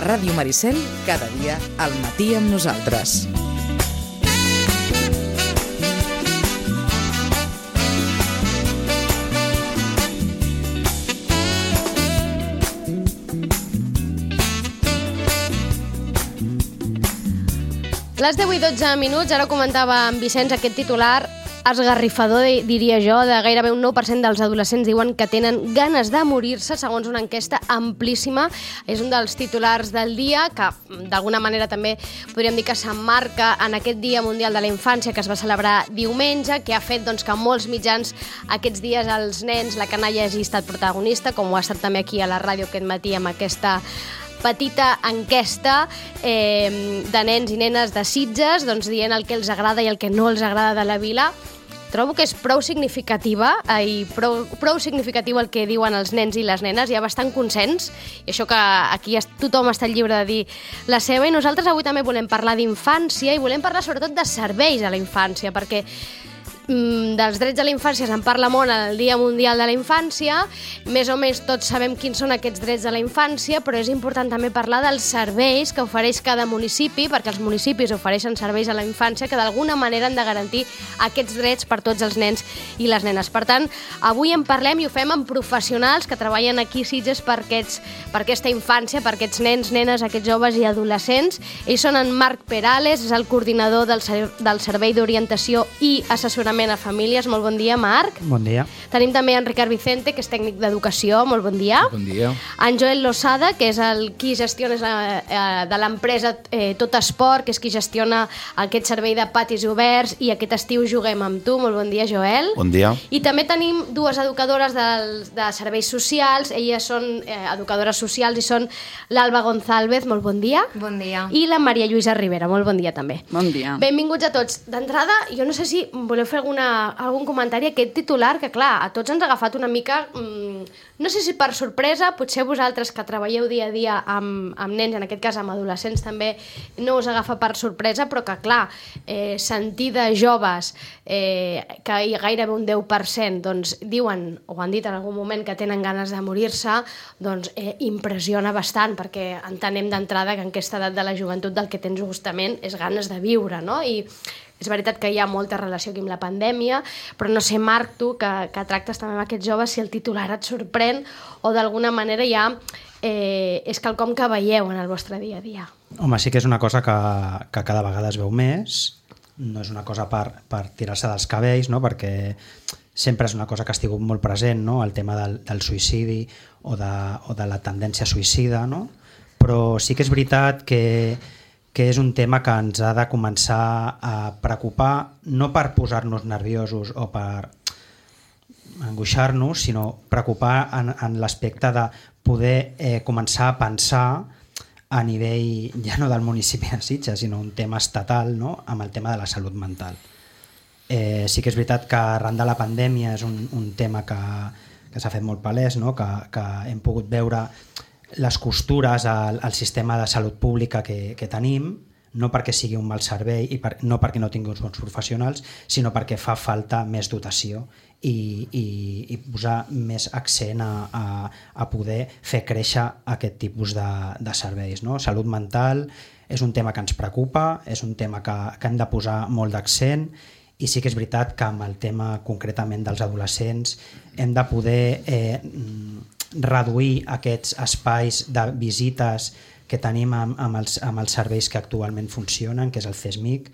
Ràdio Maricel, cada dia al matí amb nosaltres. Les 10 i 12 minuts, ara comentava en Vicenç aquest titular esgarrifador, diria jo, de gairebé un 9% dels adolescents diuen que tenen ganes de morir-se, segons una enquesta amplíssima. És un dels titulars del dia, que d'alguna manera també podríem dir que s'emmarca en aquest Dia Mundial de la Infància que es va celebrar diumenge, que ha fet doncs, que molts mitjans aquests dies els nens, la canalla, hagi estat protagonista, com ho ha estat també aquí a la ràdio aquest matí amb aquesta petita enquesta de nens i nenes de Sitges, doncs dient el que els agrada i el que no els agrada de la vila. Trobo que és prou significativa i prou significatiu el que diuen els nens i les nenes. Hi ha bastant consens, i això que aquí tothom està lliure de dir la seva, i nosaltres avui també volem parlar d'infància i volem parlar sobretot de serveis a la infància, perquè dels drets de la infància se'n parla molt al Dia Mundial de la Infància, més o menys tots sabem quins són aquests drets de la infància, però és important també parlar dels serveis que ofereix cada municipi, perquè els municipis ofereixen serveis a la infància que d'alguna manera han de garantir aquests drets per tots els nens i les nenes. Per tant, avui en parlem i ho fem amb professionals que treballen aquí a Sitges per aquesta infància, per aquests nens, nenes, aquests joves i adolescents. Ells són en Marc Perales, és el coordinador del Servei d'Orientació i Assessorament a Famílies. Molt bon dia, Marc. Bon dia. Tenim també en Ricard Vicente, que és tècnic d'educació. Molt bon dia. Bon dia. En Joel Losada, que és qui gestiona de l'empresa Tot Esport, que és qui gestiona aquest servei de patis oberts i aquest estiu juguem amb tu. Molt bon dia, Joel. Bon dia. I també tenim dues educadores de serveis socials. Elles són educadores socials i són l'Alba González. Molt bon dia. Bon dia. I la Maria Lluïsa Rivera. Molt bon dia també. Bon dia. Benvinguts a tots. D'entrada, jo no sé si voleu fer algun comentari a aquest titular, que clar, a tots ens ha agafat una mica, no sé si per sorpresa, potser vosaltres que treballeu dia a dia amb nens, en aquest cas amb adolescents també, no us agafa per sorpresa, però que clar, sentir de joves que gairebé un 10% doncs, diuen, o han dit en algun moment, que tenen ganes de morir-se, doncs impressiona bastant, perquè entenem d'entrada que en aquesta edat de la joventut del que tens justament és ganes de viure, no? I és veritat que hi ha molta relació aquí amb la pandèmia, però no sé, Marc, tu, que tractes també amb aquests joves, si el titular et sorprèn o d'alguna manera ja és quelcom que veieu en el vostre dia a dia. Home, sí que és una cosa que cada vegada es veu més, no és una cosa per tirar-se dels cabells, no? Perquè sempre és una cosa que ha estat molt present, no? El tema del suïcidi o de la tendència suïcida, no? Però sí que és veritat que és un tema que ens ha de començar a preocupar, no per posar-nos nerviosos o per angoixar-nos, sinó preocupar en l'aspecte de poder començar a pensar a nivell ja no del municipi de Sitges, sinó un tema estatal, no? Amb el tema de la salut mental. Sí que és veritat que arran de la pandèmia és un tema que s'ha fet molt palès, no? Que hem pogut veure les costures al sistema de salut pública que tenim, no perquè sigui un mal servei i no perquè no tingui uns bons professionals, sinó perquè fa falta més dotació i posar més accent a poder fer créixer aquest tipus de serveis, no? Salut mental és un tema que ens preocupa, és un tema que hem de posar molt d'accent, i sí que és veritat que amb el tema concretament dels adolescents hem de poder reduir aquests espais de visites que tenim amb els serveis que actualment funcionen, que és el CESMIC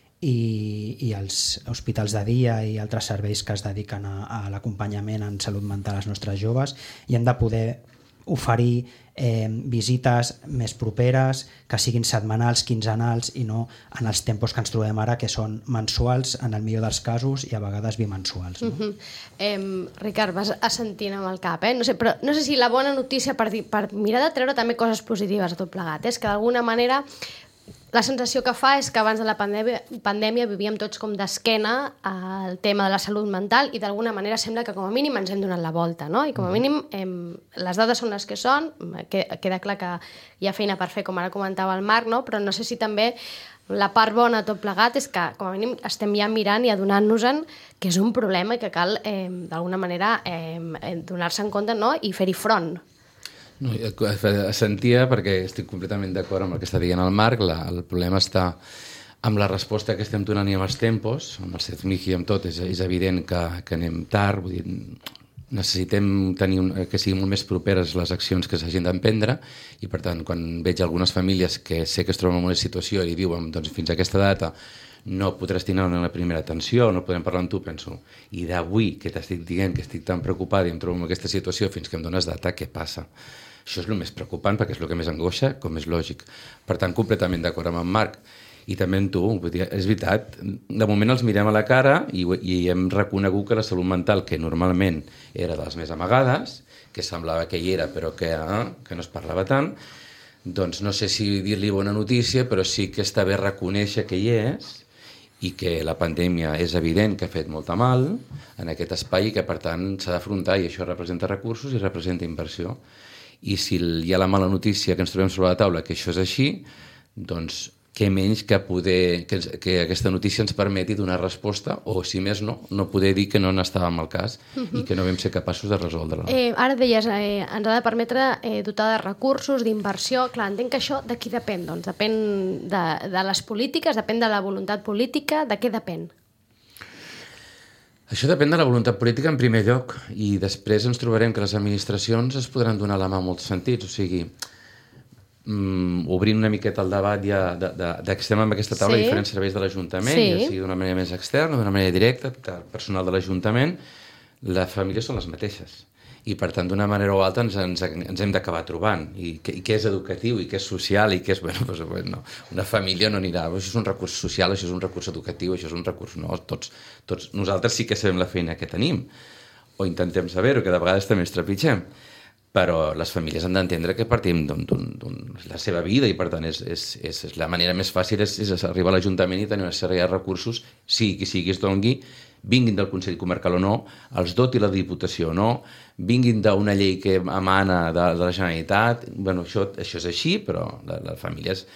i els hospitals de dia i altres serveis que es dediquen a l'acompanyament en salut mental als nostres joves, i hem de poder oferir visites més properes, que siguin setmanals, quinzenals i no en els tempos que ens trobem ara, que són mensuals en el millor dels casos i a vegades bimensuals. No? Ricard, vas assentint amb el cap, no sé, però no sé si la bona notícia per mirar de treure també coses positives a tot plegat, és que d'alguna manera la sensació que fa és que abans de la pandèmia vivíem tots com d'esquena al tema de la salut mental i d'alguna manera sembla que com a mínim ens hem donat la volta, no? I com a mínim les dades són les que són, queda clar que hi ha feina per fer, com ara comentava el Marc, no? Però no sé si també la part bona de tot plegat és que com a mínim estem ja mirant i adonant-nos-en que és un problema i que cal d'alguna manera donar-se en compte, no? I fer-hi front. No, sentia, perquè estic completament d'acord amb el que està dient el Marc, el problema està amb la resposta que estem donant i amb els tempos, amb el CECMIG i amb tot, és evident que anem tard, vull dir, necessitem que siguin molt més properes les accions que s'hagin d'emprendre i, per tant, quan veig algunes famílies que sé que es troben en una situació i diuen doncs, fins a aquesta data no podràs tenir una primera atenció, no podem parlar amb tu, penso, i d'avui que t'estic dient que estic tan preocupada i em trobo en aquesta situació fins que em dones data, què passa? Això és el més preocupant perquè és el que més angoixa, com és lògic. Per tant, completament d'acord amb en Marc. I també amb tu, és veritat, de moment els mirem a la cara i hem reconegut que la salut mental, que normalment era de les més amagades, que semblava que hi era però que no es parlava tant, doncs no sé si dir-li bona notícia, però sí que està bé reconèixer que hi és i que la pandèmia és evident que ha fet molta mal en aquest espai i que per tant s'ha d'afrontar, i això representa recursos i representa inversió. I si hi ha la mala notícia que ens trobem sobre la taula que això és així, doncs què menys que que aquesta notícia ens permeti donar resposta o, si més no poder dir que no n'estàvem al cas i que no vam ser capaços de resoldre-la. Ara deies, ens ha de permetre dotar de recursos, d'inversió. Clar, entenc que això de qui depèn? Doncs depèn de les polítiques, depèn de la voluntat política, de què depèn? Això depèn de la voluntat política en primer lloc i després ens trobarem que les administracions es podran donar la mà en molts sentits, o sigui, obrint una miqueta el debat ja que estem amb aquesta taula diferents serveis de l'Ajuntament, ja sigui d'una manera més externa o d'una manera directa, personal de l'Ajuntament, les famílies són les mateixes. I, per tant, d'una manera o altra ens hem d'acabar trobant. I què és educatiu, i què és social, i què és... Bueno, no. Una família no anirà... Això és un recurs social, això és un recurs educatiu, això és un recurs... No, tots nosaltres sí que sabem la feina que tenim, o intentem saber-ho, que de vegades també ens trepitgem. Però les famílies han d'entendre que partim de la seva vida i, per tant, la manera més fàcil és arribar a l'Ajuntament i tenir una sèrie de recursos, sigui qui sigui es dongui, vinguin del Consell Comarcal o no, els doti la Diputació o no, vinguin d'una llei que emana de la Generalitat. Bueno, això és així, però les famílies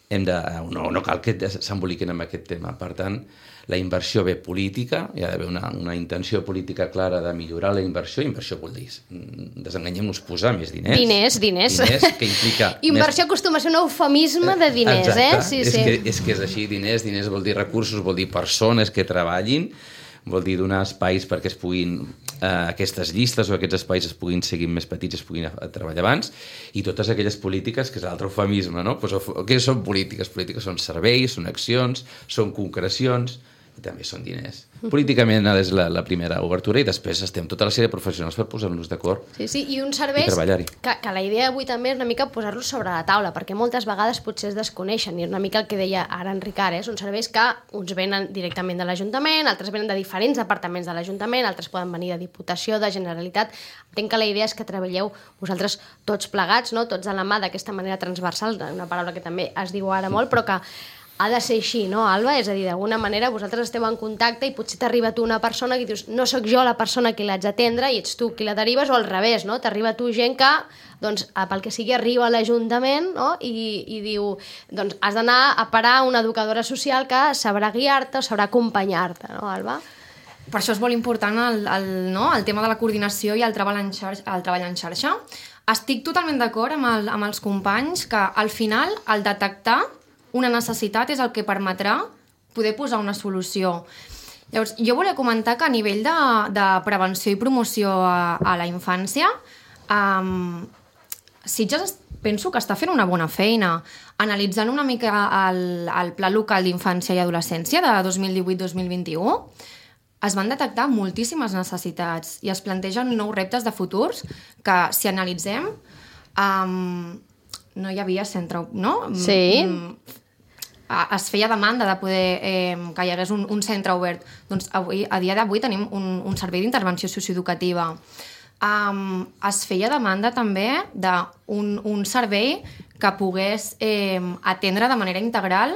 no cal que s'emboliquin amb aquest tema. Per tant, la inversió ve política, hi ha d'haver una intenció política clara de millorar la inversió. Inversió vol dir, desenganyem-nos, posar més diners. Diners. Que implica... Inversió acostuma a ser un eufemisme de diners, exacte. Sí. És que és així, diners vol dir recursos, vol dir persones que treballin, vol dir donar espais perquè es puguin aquestes llistes o aquests espais es puguin seguir més petits, es puguin treballar abans, i totes aquelles polítiques, que és l'altre eufemisme, no? Pues, què són polítiques? Polítiques són serveis, són accions, són concrecions, i també són diners. Políticament és la primera obertura i després estem tota la sèrie de professionals per posar-nos d'acord i uns serveis i treballar-hi. Que la idea avui també és una mica posar-los sobre la taula, perquè moltes vegades potser es desconeixen, i una mica el que deia ara en Ricard, són serveis que uns venen directament de l'Ajuntament, altres venen de diferents departaments de l'Ajuntament, altres poden venir de Diputació, de Generalitat. Entenc que la idea és que treballeu vosaltres tots plegats, no? Tots a la mà d'aquesta manera transversal, una paraula que també es diu ara molt, però que ha de ser així, no, Alba? És a dir, d'alguna manera vosaltres esteu en contacte i potser t'arriba tu una persona que dius no sóc jo la persona que l'haig d'atendre i ets tu qui la derives, o al revés, no? T'arriba tu gent que, doncs, pel que sigui, arriba a l'Ajuntament, no? I diu, doncs, has d'anar a parar una educadora social que sabrà guiar-te o sabrà acompanyar-te, no, Alba? Per això és molt important el tema de la coordinació i el treball en xarxa. Estic totalment d'acord amb els companys que al final el detectar una necessitat és el que permetrà poder posar una solució. Llavors, jo volia comentar que a nivell de prevenció i promoció a la infància, Sitges penso que està fent una bona feina. Analitzant una mica el Pla Local d'Infància i Adolescència de 2018-2021, es van detectar moltíssimes necessitats i es plantegen nous reptes de futurs que, si analitzem, no hi havia centre... No? Sí. Es feia demanda de poder que hi hagués un centre obert. Doncs a dia d'avui tenim un servei d'intervenció socioeducativa. Es feia demanda també d'un servei que pogués atendre de manera integral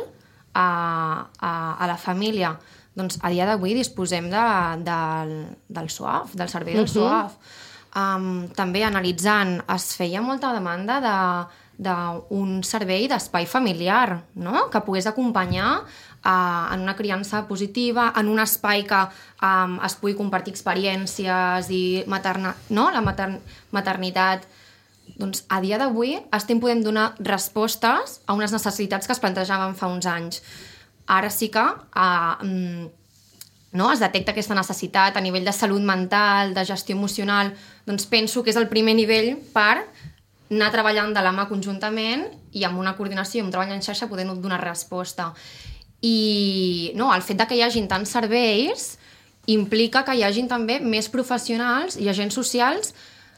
a la família. Doncs a dia d'avui disposem del SOAF, del servei del SOAF. També analitzant, es feia molta demanda d'un servei d'espai familiar, no? Que pogués acompanyar en una criança positiva, en un espai que es pugui compartir experiències i la maternitat doncs a dia d'avui estem podent donar respostes a unes necessitats que es plantejaven fa uns anys. Ara sí que es detecta aquesta necessitat a nivell de salut mental, de gestió emocional, doncs penso que és el primer nivell per anar treballant de la mà conjuntament i amb una coordinació i un treball en xarxa poder donar resposta. I el fet que hi hagin tants serveis implica que hi hagin també més professionals i agents socials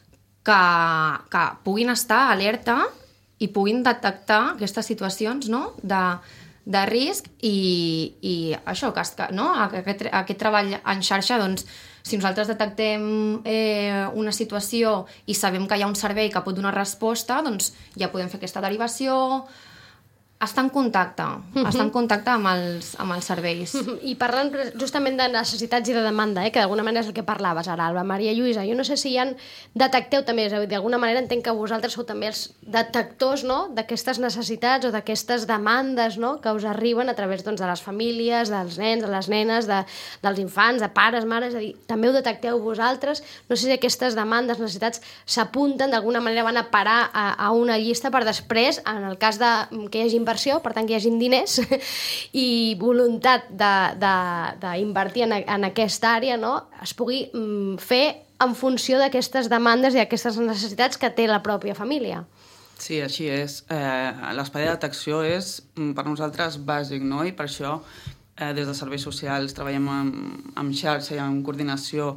que puguin estar alerta i puguin detectar aquestes situacions de risc i això, aquest treball en xarxa, doncs, si nosaltres detectem una situació i sabem que hi ha un servei que pot donar resposta, doncs ja podem fer aquesta derivació, està en contacte amb els serveis. I parlant justament de necessitats i de demanda, que d'alguna manera és el que parlaves ara, Alba. Maria Lluïsa, jo no sé si detecteu també, d'alguna manera entenc que vosaltres sou també els detectors d'aquestes necessitats o d'aquestes demandes que us arriben a través de les famílies, dels nens, de les nenes, dels infants, de pares, mares, és a dir, també ho detecteu vosaltres. No sé si aquestes demandes, necessitats s'apunten, d'alguna manera van a parar a una llista per després, en el cas que hi hagi inversió, per tant que hi hagi diners i voluntat d'invertir en aquesta àrea, es pugui fer en funció d'aquestes demandes i d'aquestes necessitats que té la pròpia família. Sí, així és. L'espai de detecció és per nosaltres bàsic, i per això des de serveis socials treballem amb xarxa i en coordinació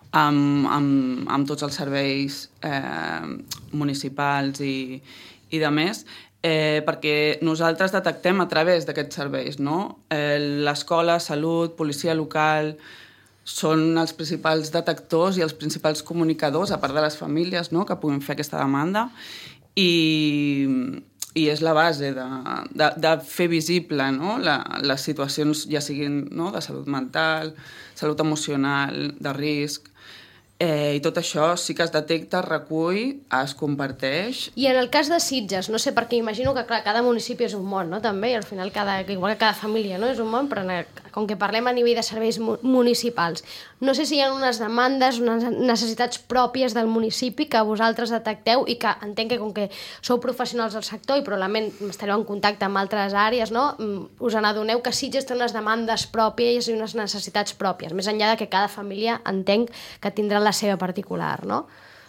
amb tots els serveis municipals i de més, perquè nosaltres detectem a través d'aquests serveis, l'escola, salut, policia local, són els principals detectors i els principals comunicadors, a part de les famílies, que puguin fer aquesta demanda, i és la base de fer visible les situacions, ja siguin de salut mental, salut emocional, de risc. I tot això sí que es detecta, es recull, es comparteix. I en el cas de Sitges, no sé, perquè imagino que clar, cada municipi és un món, també, i al final igual que cada família és un món, però com que parlem a nivell de serveis municipals, no sé si hi ha unes demandes, unes necessitats pròpies del municipi que vosaltres detecteu i que entenc que com que sou professionals del sector i probablement estareu en contacte amb altres àrees, us n'adoneu que Sitges té unes demandes pròpies i unes necessitats pròpies, més enllà de que cada família entenc que tindrà la seva particular, no?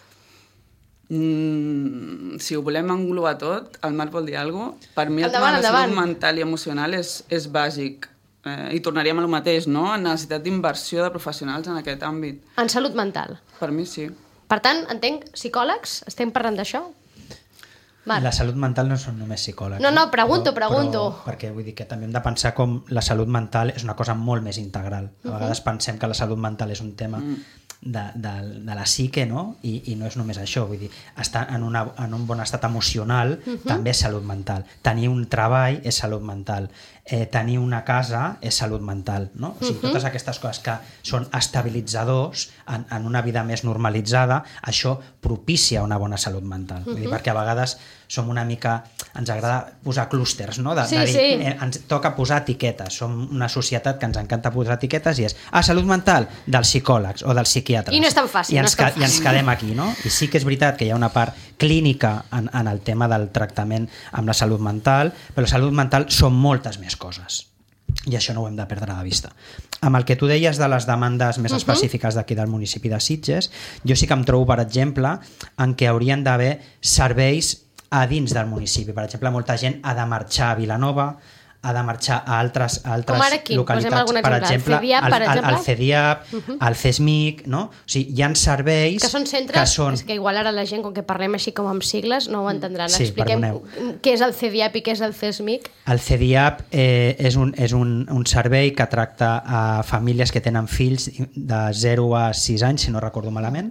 Si ho volem englobar tot, el Marc vol dir alguna cosa? Per mi el tema de salut mental i emocional és bàsic. I tornaríem a lo mateix, necessitat d'inversió de professionals en aquest àmbit. En salut mental? Per mi sí. Per tant, entenc, psicòlegs? Estem parlant d'això? La salut mental no són només psicòlegs. No, pregunto. Però, perquè vull dir que també hem de pensar com la salut mental és una cosa molt més integral. A vegades pensem que la salut mental és un tema de la psique, i no és només això, vull dir, estar en un bon estat emocional també és salut mental. Tenir un treball és salut mental. Tenir una casa és salut mental, o sigui, totes aquestes coses que són estabilitzadors en una vida més normalitzada, això propicia una bona salut mental. Vull dir, perquè a vegades som una mica... Ens agrada posar clústers, ens toca posar etiquetes. Som una societat que ens encanta posar etiquetes i és salut mental dels psicòlegs o dels psiquiatres. I no és tan fàcil. I ens quedem aquí, I sí que és veritat que hi ha una part clínica en el tema del tractament amb la salut mental, però la salut mental són moltes més coses. I això no ho hem de perdre de vista. Amb el que tu deies de les demandes més específiques d'aquí del municipi de Sitges, jo sí que em trobo, per exemple, en què haurien d'haver serveis a dins del municipi. Per exemple, molta gent ha de marxar a Vilanova, ha de marxar a altres localitats, per exemple, al CEDIAP, al CESMIC, O sigui, hi ha serveis que són centres, és que igual ara la gent, com que parlem així com amb sigles, no ho entendran. Sí, expliquem què és el CEDIAP i què és el CESMIC. El CEDIAP és un servei que tracta a famílies que tenen fills de 0 a 6 anys, si no recordo malament,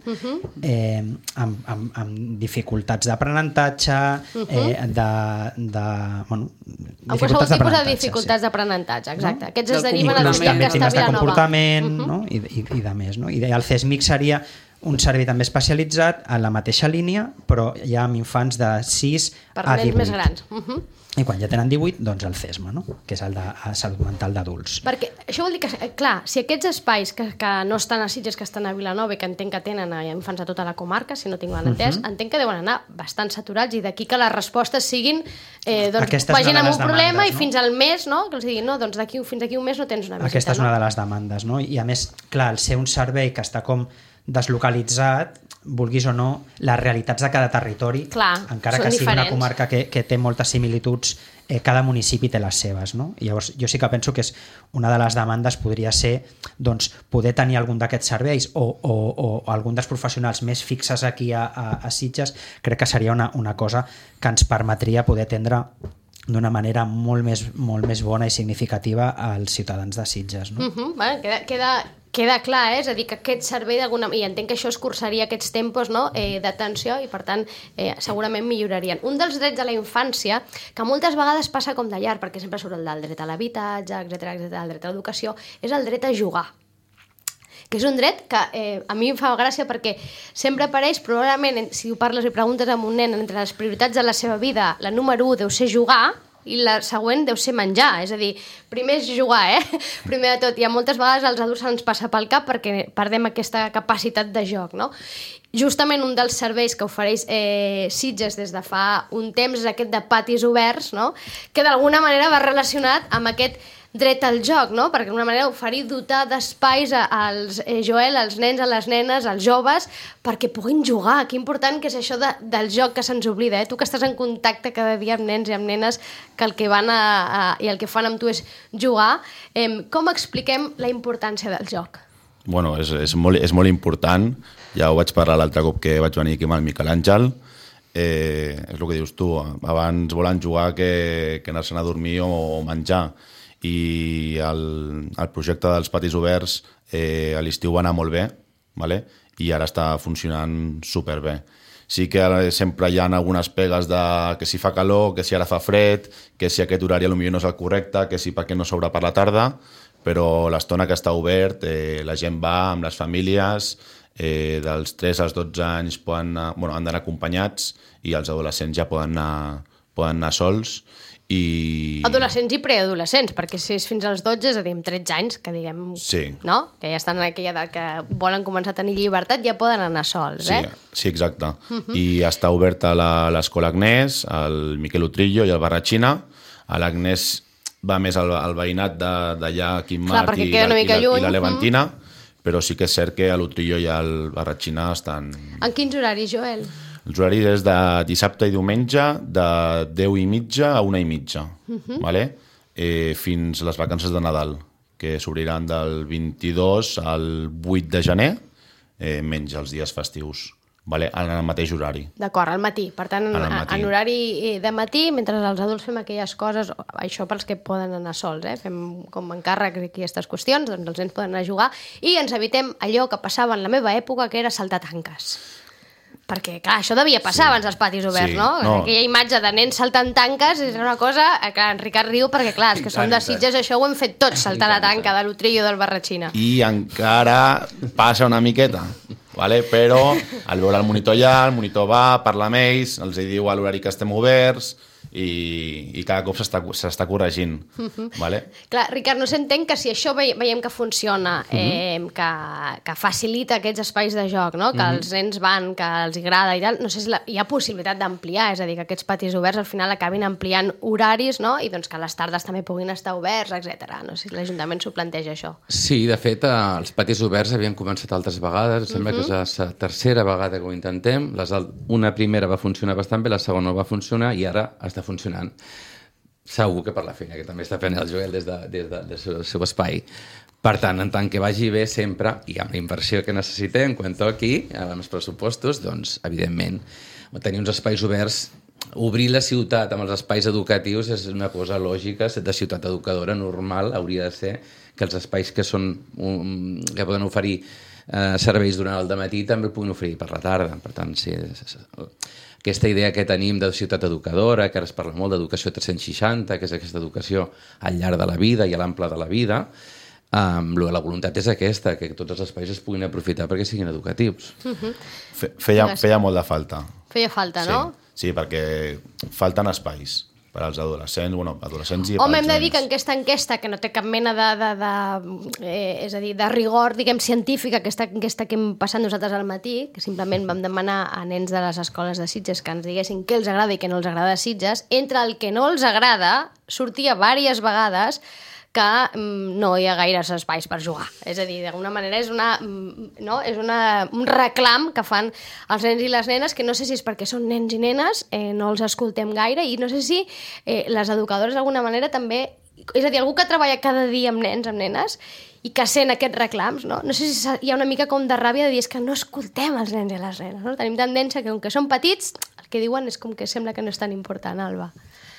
amb dificultats d'aprenentatge, dificultats d'aprenentatge. Dificultats d'aprenentatge, exacte. Aquests es deriven al CEDIAP que està a Vilanova. Comportament i de més. I el CESMIC seria un servei també especialitzat en la mateixa línia, però ja amb infants de 6 Per a nens 18. més grans. I quan ja tenen 18, doncs el CESMA, no? Que és el de salut mental d'adults. Perquè això vol dir que, clar, si aquests espais que no estan a Sitges, que estan a Vilanova i que entenc que tenen infants a tota la comarca, si no tinc mal entès, entenc que deuen anar bastant saturats i d'aquí que les respostes siguin vagin amb un problema i fins al mes, no? Que els diguin, no, doncs fins d'aquí un mes no tens una visita. Aquesta és una de les demandes, no? I a més, clar, al ser un servei que està com deslocalitzat, vulguis o no, les realitats de cada territori, encara que sigui una comarca que té moltes similituds, cada municipi té les seves, no? I llavors jo sí que penso que és una de les demandes podria ser doncs, poder tenir algun d'aquests serveis o algun dels professionals més fixes aquí a Sitges. Crec que seria una cosa que ens permetria poder atendre d'una manera molt més bona i significativa als ciutadans de Sitges, no? Queda clar, és a dir, que aquest servei d'alguna... I entenc que això escurçaria aquests tempos, no? D'atenció i, per tant, segurament millorarien. Un dels drets de la infància, que moltes vegades passa com de llarg, perquè sempre surt el del dret a l'habitatge, etcètera, el dret a l'educació, és el dret a jugar, que és un dret que a mi em fa gràcia perquè sempre apareix, probablement, si ho parles i preguntes a un nen, entre les prioritats de la seva vida, la número 1 deu ser jugar, i la següent deu ser menjar, és a dir, primer és jugar, primer de tot, i moltes vegades als adults ens passa pel cap perquè perdem aquesta capacitat de joc, no? Justament un dels serveis que ofereix Sitges des de fa un temps és aquest de patis oberts, no? Que d'alguna manera va relacionat amb aquest dret al joc, no? Perquè d'alguna manera oferir, dotar d'espais als Joel, als nens, a les nenes, als joves, perquè puguin jugar. Que important que és això del joc que se'ns oblida, Tu que estàs en contacte cada dia amb nens i amb nenes que el que van i el que fan amb tu és jugar. Com expliquem la importància del joc? Bueno, és molt important. Ja ho vaig parlar l'altre cop que vaig venir aquí amb el Miquel Àngel. És el que dius tu, abans volen jugar que anar-se'n a dormir o menjar. I el projecte dels patis oberts a l'estiu va anar molt bé, ¿vale? I ara està funcionant superbé. Sí que sempre hi ha algunes pegues de que si fa calor, que si ara fa fred, que si aquest horari potser no és el correcte, que si perquè no s'obre per la tarda, però l'estona que està obert la gent va amb les famílies, dels 3 als 12 anys han d'anar acompanyats i els adolescents ja poden anar sols. Adolescents i preadolescents, perquè si és fins als 12, és a dir, amb 13 anys, que diguem, no? Que ja estan en aquella edat que volen començar a tenir llibertat, ja poden anar sols, Sí, exacte. I està oberta l'escola Agnès, el Miquel Utrillo i el Barratxina. L'Agnès va més al veïnat d'allà, Quimmat i la Levantina, però sí que és cert que l'Utrillo i el Barratxina estan... En quins horaris, Joel? Els horaris és de dissabte i diumenge de 10:30 a 1:30, ¿vale? Fins les vacances de Nadal, que s'obriran del 22 al 8 de gener, menys els dies festius, ¿vale? En el mateix horari. D'acord, al matí. Per tant, en horari de matí, mentre els adults fem aquelles coses, això pels que poden anar sols, fem com encàrrec aquestes qüestions, doncs els nens poden anar a jugar i ens evitem allò que passava en la meva època, que era saltar tanques. Perquè, clar, això devia passar abans dels patis oberts, no? Aquella imatge de nens saltant tanques és una cosa... Clar, en Ricard riu perquè, clar, els que som de Sitges això ho hem fet tots, saltar la tanca de l'Utrillo del Barratxina. I encara passa una miqueta, ¿vale? Però al veure el monitor allà, el monitor va, parla amb ells, els diu a l'horari que estem oberts i cada cop s'està corregint. ¿Vale? Clar, Ricard, no s'entén que si això veiem que funciona, que facilita aquests espais de joc, no? Que els nens van, que els agrada i tal, no sé si hi ha possibilitat d'ampliar, és a dir, que aquests patis oberts al final acabin ampliant horaris, no? I doncs que a les tardes també puguin estar oberts, etc. No sé si l'Ajuntament s'ho planteja, això. Sí, de fet, els patis oberts havien començat altres vegades, sembla que és la tercera vegada que ho intentem, una primera va funcionar bastant bé, la segona no va funcionar i ara està funcionant. Segur que per la feina que també està fent el Joel des del seu espai. Per tant, en tant que vagi bé sempre, i amb la inversió que necessitem quan toqui, amb els pressupostos, doncs, evidentment, tenir uns espais oberts, obrir la ciutat amb els espais educatius és una cosa lògica, de ciutat educadora normal, hauria de ser que els espais que que poden oferir serveis durant el dematí també el puguin oferir per la tarda. Per tant, sí, aquesta idea que tenim de ciutat educadora, que ara es parla molt d'educació 360, que és aquesta educació al llarg de la vida i a l'ample de la vida, La voluntat és aquesta, que tots els espais es puguin aprofitar perquè siguin educatius. Feia molt de falta. Feia falta, no? Sí, perquè falten espais per als adolescents, adolescents i Home, pels hem de dir nens. que en aquesta enquesta, que no té cap mena és a dir, de rigor, diguem, científica, aquesta enquesta que hem passat nosaltres al matí, que simplement vam demanar a nens de les escoles de Sitges que ens diguessin què els agrada i què no els agrada de Sitges, entre el que no els agrada sortia diverses vegades que no hi ha gaires espais per jugar. És a dir, d'alguna manera és un reclam que fan els nens i les nenes, que no sé si és perquè són nens i nenes, no els escoltem gaire, i no sé si les educadores d'alguna manera també... És a dir, algú que treballa cada dia amb nens, amb nenes, i que sent aquests reclams, no? No sé si hi ha una mica com de ràbia de dir que no escoltem els nens i les nenes, no? Tenim tendència que, com que són petits, el que diuen és com que sembla que no és tan important, Alba.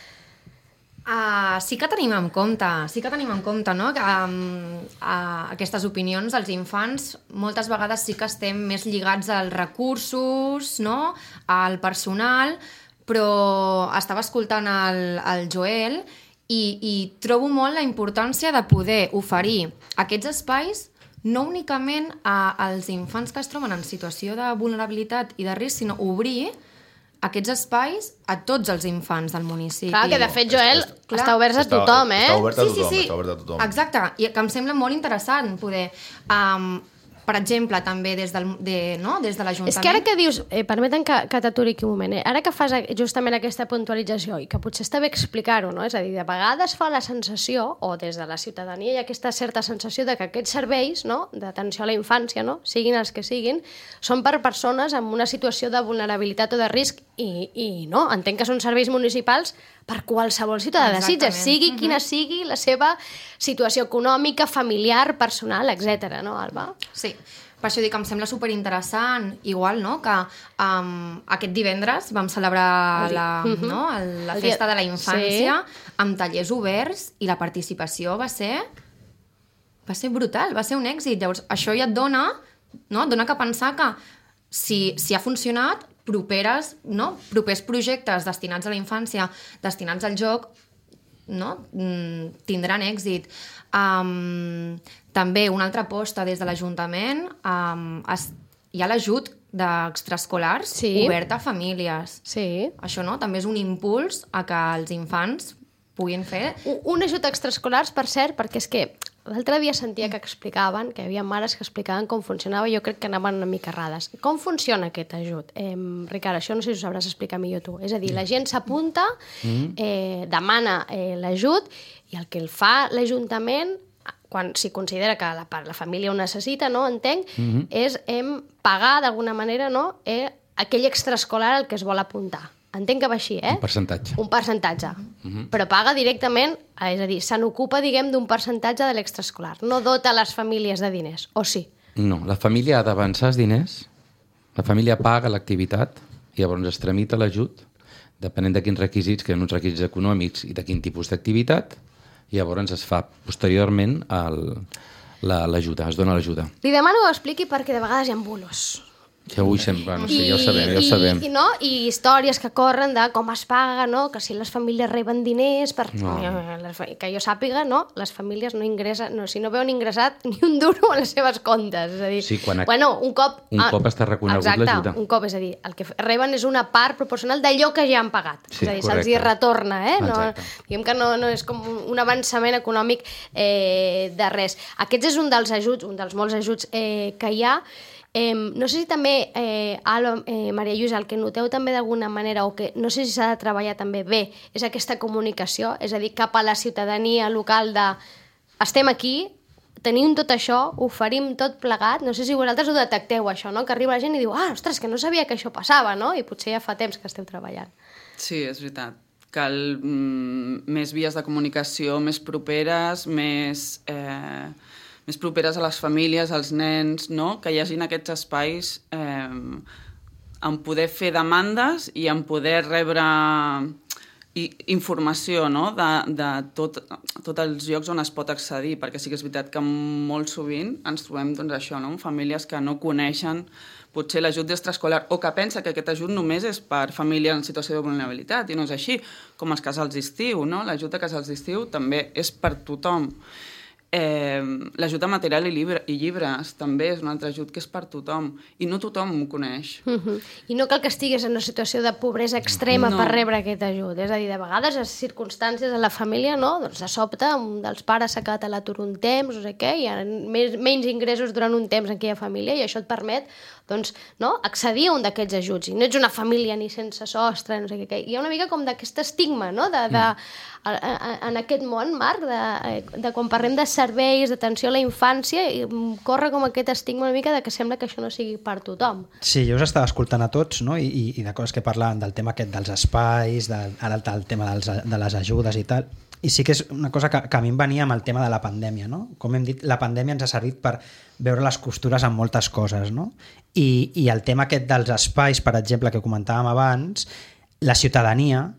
Sí que tenim en compte, no? Que aquestes opinions dels infants moltes vegades sí que estem més lligats als recursos, no? Al personal, però estava escoltant el Joel i trobo molt la importància de poder oferir aquests espais no únicament als infants que es troben en situació de vulnerabilitat i de risc, sinó obrir aquests espais a tots els infants del municipi. Clar, que de fet, Joel, està obert a tothom, eh? Està obert a tothom, Sí. està obert a tothom. Exacte, i que em sembla molt interessant poder... per exemple, també des de l'Ajuntament... És que ara que dius, permeten que t'aturi aquí un moment, ara que fas justament aquesta puntualització i que potser està bé explicar-ho, no? És a dir, de vegades fa la sensació, o des de la ciutadania hi ha aquesta certa sensació de que aquests serveis, no?, d'atenció a la infància, no?, siguin els que siguin, són per persones amb una situació de vulnerabilitat o de risc i no, entenc que són serveis municipals per qualsevol ciutadà de Sitges, sigui quina sigui la seva situació econòmica, familiar, personal, etc. No, Alba? Sí, per això dic que em sembla superinteressant, igual, no?, que aquest divendres vam celebrar la festa de la infància amb tallers oberts i la participació va ser brutal, va ser un èxit. Llavors, això ja et dona que pensar que si ha funcionat, propers projectes destinats a la infància, destinats al joc, no? Tindran èxit. També una altra aposta des de l'Ajuntament, hi ha l'ajut d'extraescolars obert a famílies. Sí. Això, no?, també és un impuls a que els infants puguin fer... Un ajut extraescolars, per cert, perquè és que l'altre dia sentia que explicaven, que hi havia mares que explicaven com funcionava, i jo crec que anaven una mica errades. Com funciona aquest ajut? Ricard, això no sé si ho sabràs explicar millor tu. És a dir, la gent s'apunta, demana l'ajut, i el que el fa l'Ajuntament, si considera que la família ho necessita, no, entenc, és pagar d'alguna manera, no, aquell extraescolar al que es vol apuntar. Entenc que va així, eh? Un percentatge. Però paga directament, és a dir, se n'ocupa, diguem, d'un percentatge de l'extraescolar. No dota les famílies de diners, o sí? No, la família ha d'avançar els diners, la família paga l'activitat, i llavors es tramita l'ajut, depenent de quins requisits, que hi ha uns requisits econòmics i de quin tipus d'activitat, i llavors es fa posteriorment l'ajuda, es dona l'ajuda. Li demano que ho expliqui perquè de vegades hi ha bulos. Que avui sempre, no sé, ja ho sabem. I històries que corren de com es paga, no? Que si les famílies reben diners, que jo sàpiga, no? Les famílies no ingressen, si no veuen ingressat ni un duro a les seves comptes. És a dir, un cop està reconegut l'ajuda. Exacte, un cop, és a dir, el que reben és una part proporcional d'allò que ja han pagat. Sí, és a dir, se'ls hi retorna, diguem que no és com un avançament econòmic de res. Aquest és un dels ajuts, un dels molts ajuts que hi ha. No sé si també, Alba, Maria Lluïsa, el que noteu també d'alguna manera, o que no sé si s'ha de treballar també bé, és aquesta comunicació, és a dir, cap a la ciutadania local de estem aquí, tenim tot això, oferim tot plegat, no sé si vosaltres ho detecteu, això, no? Que arriba la gent i diu, ostres, que no sabia que això passava, no? I potser ja fa temps que esteu treballant. Sí, és veritat. Cal més vies de comunicació, més properes, més properes a les famílies, als nens, no? Que hi hagin aquests espais en poder fer demandes i en poder rebre informació, no? de tots els llocs on es pot accedir, perquè sí que és veritat que molt sovint ens trobem això, no? Famílies que no coneixen potser l'ajut d'extraescolar o que pensa que aquest ajut només és per famílies en situació de vulnerabilitat, i no és així, com els casals d'estiu, no? L'ajut de casals d'estiu també és per tothom. L'ajut a material i llibres també és un altre ajut que és per tothom, i no tothom ho coneix. I no cal que estiguis en una situació de pobresa extrema per rebre aquest ajut. És a dir, de vegades les circumstàncies de la família, no? Doncs de sobte un dels pares s'ha quedat a l'atur un temps, no sé què, hi ha menys ingressos durant un temps en aquella família i això et permet doncs, no? Accedir a un d'aquests ajuts. I no ets una família ni sense sostre, no sé què. Hi ha una mica com d'aquest estigma, no? En aquest món, Marc, de quan parlem de serveis, d'atenció a la infància, i corre com aquest estigma una mica de que sembla que això no sigui per tothom. Sí, jo us estava escoltant a tots, no? I de coses que parlaven del tema aquest dels espais, ara el tema de les ajudes i tal, i sí que és una cosa que a mi em venia amb el tema de la pandèmia, no? Com hem dit, la pandèmia ens ha servit per veure les costures en moltes coses, no? I el tema aquest dels espais, per exemple, que comentàvem abans, la ciutadania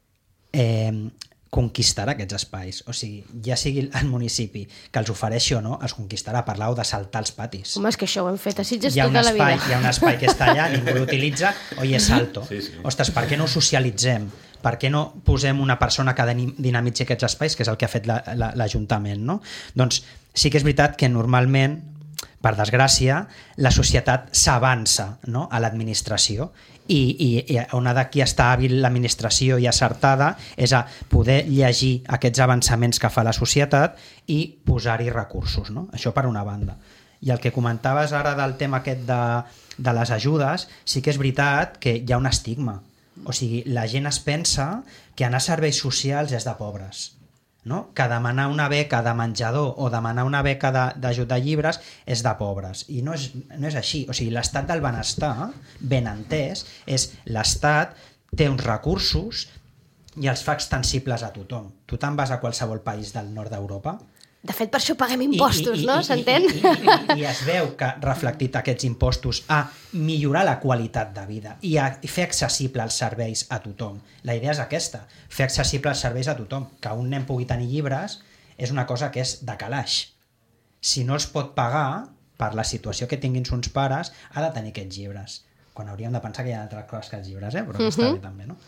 conquistarà aquests espais. O sigui, ja sigui el municipi que els ofereixi o no, els conquistarà. Parlàveu de saltar els patis. Home, és que això ho hem fet a Sitges tota la vida. Hi ha un espai que està allà, ningú l'utilitza, oye, salto. Sí. Ostres, per què no ho socialitzem? Per què no posem una persona que dinamitzi aquests espais, que és el que ha fet l'Ajuntament, no? Doncs sí que és veritat que normalment, per desgràcia, la societat s'avança, no?, a l'administració i on d'aquí està hàbil l'administració i acertada és a poder llegir aquests avançaments que fa la societat i posar-hi recursos, no? Això per una banda. I el que comentaves ara del tema aquest de les ajudes, sí que és veritat que hi ha un estigma. O sigui, la gent es pensa que anar a serveis socials és de pobres, no? Que demanar una beca de menjador o demanar una beca d'ajut de llibres és de pobres, i no és així. O sigui, l'estat del benestar, ben entès, és l'estat té uns recursos i els fa extensibles a tothom. Tu te'n vas a qualsevol país del nord d'Europa. De fet, per això paguem impostos, no? S'entén? I es veu que reflectit aquests impostos a millorar la qualitat de vida i a fer accessible els serveis a tothom. La idea és aquesta, fer accessible els serveis a tothom. Que un nen pugui tenir llibres és una cosa que és de calaix. Si no els pot pagar, per la situació que tinguin sons pares, ha de tenir aquests llibres. Quan hauríem de pensar que hi ha altres coses que els llibres, però que està bé també, no?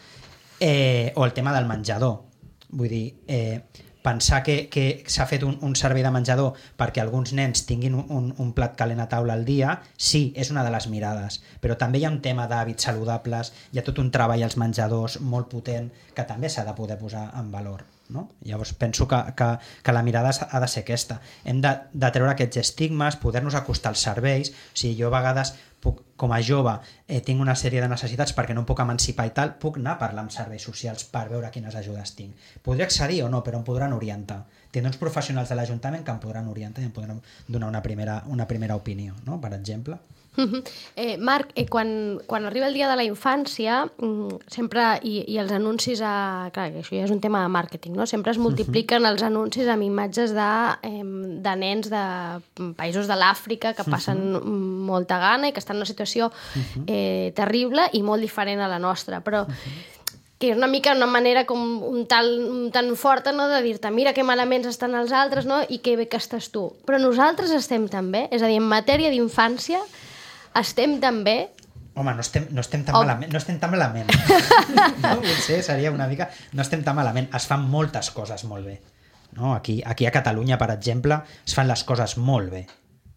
O el tema del menjador. Vull dir, pensar que s'ha fet un servei de menjador perquè alguns nens tinguin un plat calent a taula al dia, sí, és una de les mirades, però també hi ha un tema d'hàbits saludables, hi ha tot un treball als menjadors molt potent que també s'ha de poder posar en valor, no? Llavors penso que la mirada ha de ser aquesta. Hem de treure aquests estigmes, poder-nos acostar als serveis. O sigui, jo a vegades com a jove tinc una sèrie de necessitats perquè no em puc emancipar i tal, puc anar a parlar amb serveis socials per veure quines ajudes tinc. Podré accedir o no, però em podran orientar. Tindré uns professionals de l'Ajuntament que em podran orientar i em podran donar una primera opinió, no? Per exemple. Marc, quan arriba el dia de la infància, sempre, i els anuncis, clar, això ja és un tema de màrqueting, no? Sempre es multipliquen els anuncis amb imatges de nens de països de l'Àfrica que passen molta gana i que estan en una situació terrible i molt diferent a la nostra, però que és una mica una manera com tan forta, no?, de dir-te mira que malament estan els altres, no?, i que bé que estàs tu. Però nosaltres estem tan bé, és a dir, en matèria d'infància estem tan bé. Home, no estem tan malament. No, potser seria una mica... No estem tan malament. Es fan moltes coses molt bé. No? Aquí a Catalunya, per exemple, es fan les coses molt bé.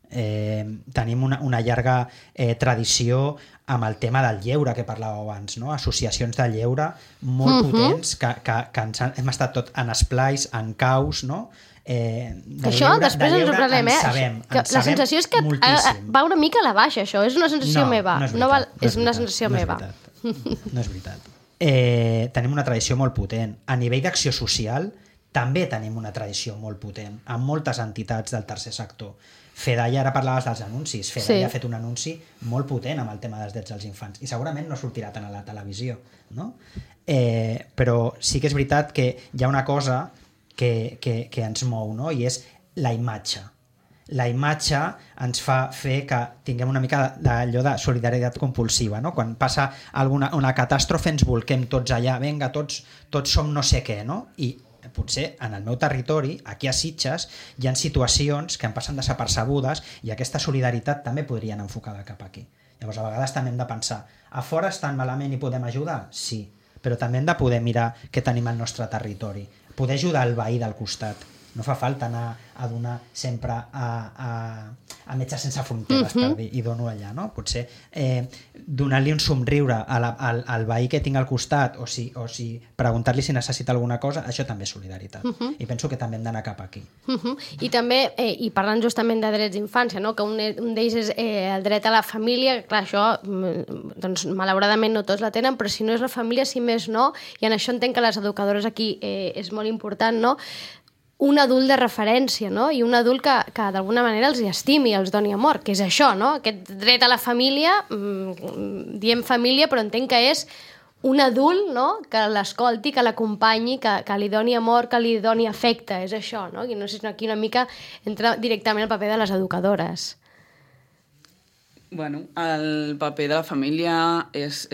Tenim una llarga tradició amb el tema del lleure que parlàveu abans, no? Associacions de lleure molt potents que hem estat tot en esplais, en caus, no? Això després ens ho parlem, la sensació és que va una mica a la baixa, això, és una sensació meva. És una sensació meva. No és veritat. Tenim una tradició molt potent. A nivell d'acció social també tenim una tradició molt potent amb moltes entitats del tercer sector. FEDAI, ara parlaves dels anuncis, FEDAI ha fet un anunci molt potent amb el tema dels drets dels infants i segurament no sortirà tant a la televisió, no? Però sí que és veritat que hi ha una cosa que ens mou, no? I és la imatge. La imatge ens fa fer que tinguem una mica d'allò de solidaritat compulsiva, no? Quan passa una catàstrofe ens volquem tots allà, vinga, tots som no sé què, no? I potser en el meu territori, aquí a Sitges, hi ha situacions que em passen desapercebudes i aquesta solidaritat també podria anar enfocada cap aquí. Llavors, a vegades també hem de pensar, a fora estan malament i podem ajudar? Sí, però també hem de poder mirar què tenim al nostre territori, poder ajudar el veí del costat. No fa falta anar a donar sempre a Metges Sense Fronteres, per dir, i dono allà, no? Potser donar-li un somriure al veí que tinc al costat o preguntar-li si necessita alguna cosa, això també és solidaritat. I penso que també hem d'anar cap aquí. I també, i parlant justament de drets d'infància, no? Que un d'ells és el dret a la família, clar, això doncs, malauradament no tots la tenen, però si no és la família, si més no, i en això entenc que les educadores aquí és molt important, no? Un adult de referència, no? I un adult que d'alguna manera els estimi, els doni amor, que és això, no? Aquest dret a la família, diem família, però entenc que és un adult, no? Que l'escolti, que l'acompanyi, que li doni amor, que li doni afecte, és això, no? I no sé si aquí una mica entra directament el paper de les educadores. Bueno, el paper de la família és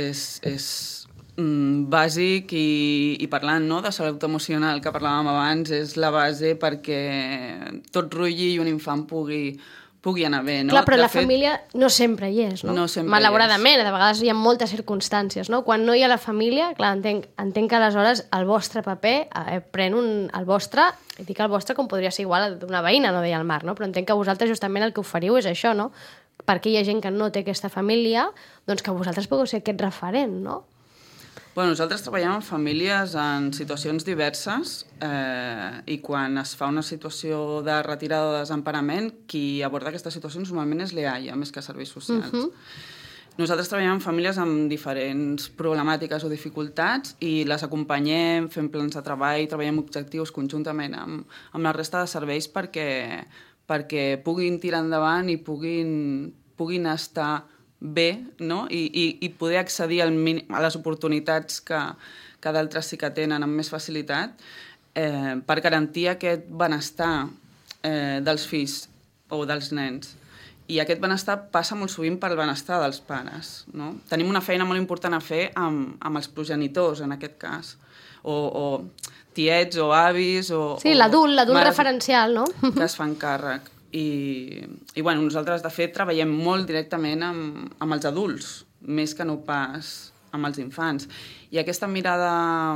bàsic i parlant, no, de salut emocional que parlàvem abans, és la base perquè tot rutlli i un infant pugui anar bé, no? Clar, però la família no sempre hi és, no? No sempre malauradament, de vegades hi ha moltes circumstàncies, no? Quan no hi ha la família, clar, entenc que aleshores el vostre paper pren el vostre, i dic el vostre com podria ser igual d'una veïna, no deia el Marc, no? Però entenc que vosaltres justament el que oferiu és això, no? Perquè hi ha gent que no té aquesta família, doncs que vosaltres pugueu ser aquest referent, no? Bueno, nosaltres treballem amb famílies en situacions diverses i quan es fa una situació de retirada o de desemparament, qui aborda aquestes situacions normalment és l'EAIA, més que serveis socials. Nosaltres treballem amb famílies amb diferents problemàtiques o dificultats i les acompanyem, fem plans de treball, treballem objectius conjuntament amb la resta de serveis perquè puguin tirar endavant i puguin estar bé, no? I poder accedir a les oportunitats que d'altres sí que tenen amb més facilitat per garantir aquest benestar dels fills o dels nens. I aquest benestar passa molt sovint pel benestar dels pares, no? Tenim una feina molt important a fer amb els progenitors, en aquest cas, o tiets o avis o... Sí, l'adult referencial, no? Que es fan càrrec. I bueno, nosaltres, de fet, treballem molt directament amb els adults, més que no pas amb els infants. I aquesta mirada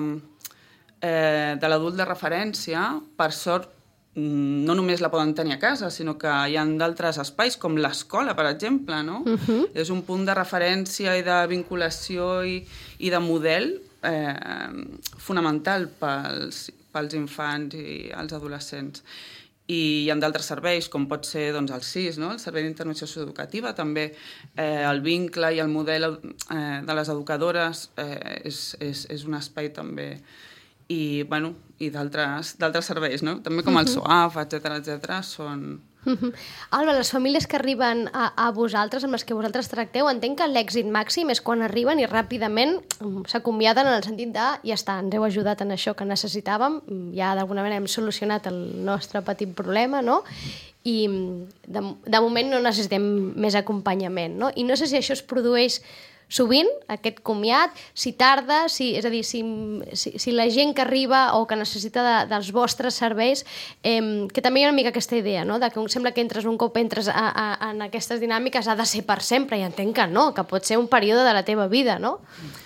de l'adult de referència, per sort, no només la poden tenir a casa, sinó que hi ha d'altres espais, com l'escola, per exemple, no? És un punt de referència i de vinculació i de model fonamental pels infants i els adolescents. I hi ha d'altres serveis, com pot ser doncs, el CIS, no? El Servei d'Intervenció Socioeducativa, també el vincle i el model de les educadores és un espai també, i d'altres serveis, no? També com el SOAF, etc. són... Alba, les famílies que arriben a vosaltres, amb les que vosaltres tracteu, entenc que l'èxit màxim és quan arriben i ràpidament s'acomiaden en el sentit de ja està, ens heu ajudat en això que necessitàvem, ja d'alguna manera hem solucionat el nostre petit problema, no? I de moment no necessitem més acompanyament, no? I no sé si això es produeix sovint, aquest comiat, si tarda, és a dir, si la gent que arriba o que necessita dels vostres serveis, que també hi ha una mica aquesta idea, no? De que sembla que un cop entres en aquestes dinàmiques ha de ser per sempre, i entenc que no, que pot ser un període de la teva vida, no?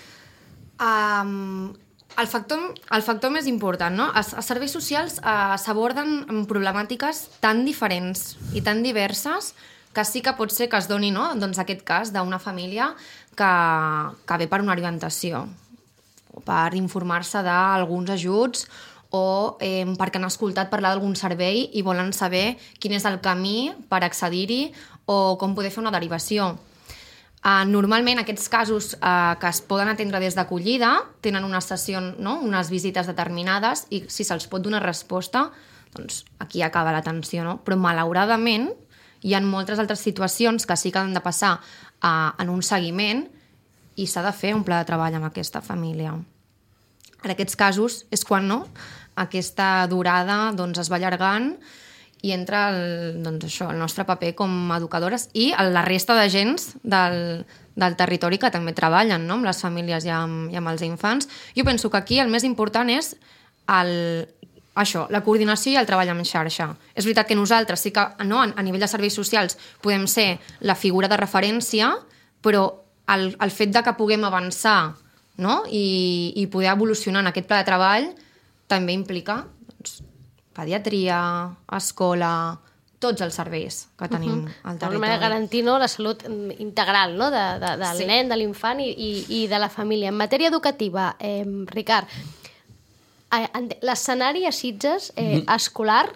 El factor més important, no? Els serveis socials s'aborden problemàtiques tan diferents i tan diverses que sí que pot ser que es doni, no? Doncs aquest cas d'una família que ve per una orientació, per informar-se d'alguns ajuts o perquè han escoltat parlar d'algun servei i volen saber quin és el camí per accedir-hi o com poder fer una derivació. Normalment aquests casos que es poden atendre des d'acollida tenen una sessió, no? Unes visites determinades, i si se'ls pot donar resposta, doncs aquí acaba l'atenció, no? Però malauradament hi ha moltes altres situacions que sí que han de passar en un seguiment i s'ha de fer un pla de treball amb aquesta família. En aquests casos és quan aquesta durada es va allargant i entra el nostre paper com a educadores i la resta d'agents del territori que també treballen, no? Amb les famílies i amb els infants. Jo penso que aquí el més important és això, la coordinació i el treball en xarxa. És veritat que nosaltres sí que a nivell de serveis socials podem ser la figura de referència, però el fet de que puguem avançar, no? I poder evolucionar en aquest pla de treball també implica pediatria, escola, tots els serveis que tenim al territori. D'alguna manera garantir la salut integral del nen, de l'infant i de la família. En matèria educativa, Ricard, l'escenari a Sitges escolar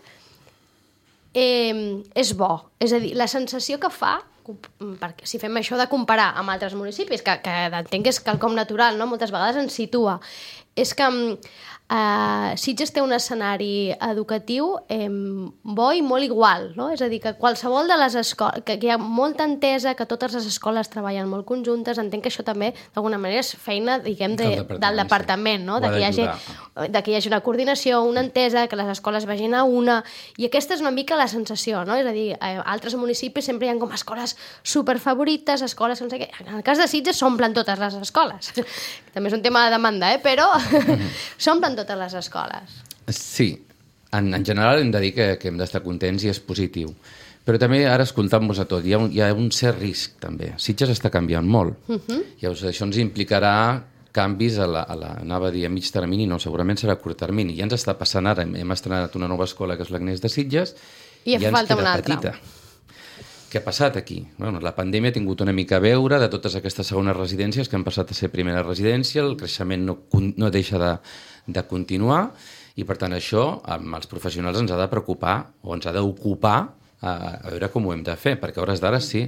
és bo. És a dir, la sensació que fa, perquè si fem això de comparar amb altres municipis, que entenc que és quelcom natural, no? Moltes vegades ens situa, és que Sitges té un escenari educatiu bo i molt igual, no? És a dir, que qualsevol de les escoles, que hi ha molta entesa, que totes les escoles treballen molt conjuntes, entenc que això també d'alguna manera és feina, diguem, del departament, no? De que hi hagi una coordinació, una entesa, que les escoles vagin a una, i aquesta és una mica la sensació, no? És a dir, a altres municipis sempre hi ha com escoles superfavorites, escoles que no sé què. En el cas de Sitges s'omplen totes les escoles. També és un tema de demanda, però s'omplen totes les escoles. Sí, en general hem de dir que hem d'estar contents i és positiu. Però també, ara escoltant-vos a tot, hi ha un cert risc, també. Sitges està canviant molt. Llavors, això ens implicarà canvis anava a dir a mig termini, no, segurament serà a curt termini. Ja ens està passant ara, hem estrenat una nova escola que és l'Agnès de Sitges i ja falta una altra. Petita. Què ha passat aquí? Bueno, la pandèmia ha tingut una mica a veure de totes aquestes segones residències que han passat a ser primera residència, el creixement no deixa de continuar i, per tant, això amb els professionals ens ha de preocupar o ens ha d'ocupar a veure com ho hem de fer, perquè a hores d'ara sí.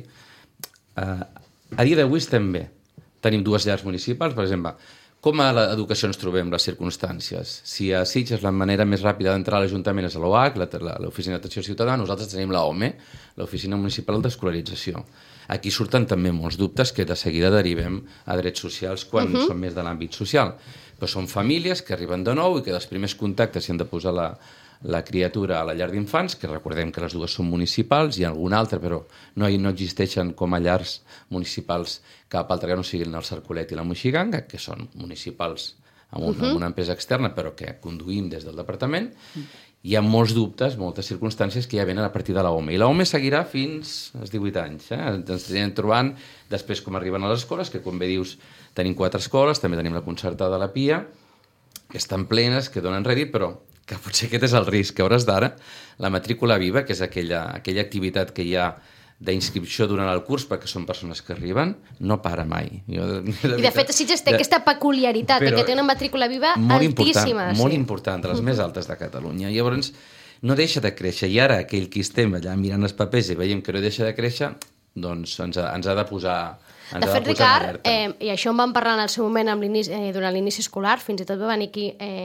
A dia d'avui estem bé. Tenim 2 llars municipals, per exemple. Com a l'educació ens trobem les circumstàncies? Si a Sitges la manera més ràpida d'entrar a l'Ajuntament és a l'OAC, l'Oficina d'Atenció Ciutadana, nosaltres tenim l'OME, l'Oficina Municipal d'Escolarització. Aquí surten també molts dubtes que de seguida derivem a drets socials quan són més de l'àmbit social. Però són famílies que arriben de nou i que dels primers contactes s'hi han de posar la criatura a la llar d'infants, que recordem que les 2 són municipals, hi ha alguna altra, però no existeixen com a llars municipals cap altra que no siguin el Cercolet i la Moixiganga, que són municipals amb una empresa externa, però que conduïm des del departament. Hi ha molts dubtes, moltes circumstàncies que ja venen a partir de l'OME. I l'OME seguirà fins als 18 anys. Ens anirem trobant després com arriben a les escoles, que com bé dius tenim 4 escoles, també tenim la concertada de la PIA, que estan plenes, que donen rèdit, però que potser aquest és el risc, que a hores d'ara la matrícula viva, que és aquella activitat que hi ha d'inscripció durant el curs, perquè són persones que arriben, no para mai. I de fet, Sitges té aquesta peculiaritat, que té una matrícula viva altíssima. Molt important, de les més altes de Catalunya. Llavors, no deixa de créixer. I ara, aquell qui estem allà mirant els papers i veiem que no deixa de créixer, doncs ens ha de posar... De fet, Ricard, i això en vam parlar en el seu moment durant l'inici escolar, fins i tot va venir aquí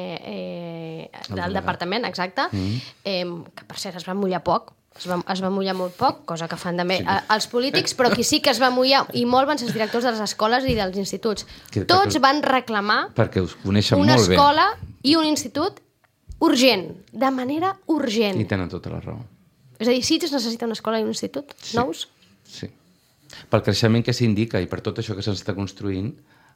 del departament, exacte, que per cert es va mullar poc, es va mullar molt poc, cosa que fan també els polítics, però qui sí que es va mullar i molt van ser els directors de les escoles i dels instituts. Tots van reclamar una escola i un institut urgent, de manera urgent. I tenen tota la raó. És a dir, Sitges necessita una escola i un institut nous? Sí. Pel creixement que s'indica i per tot això que s'està construint.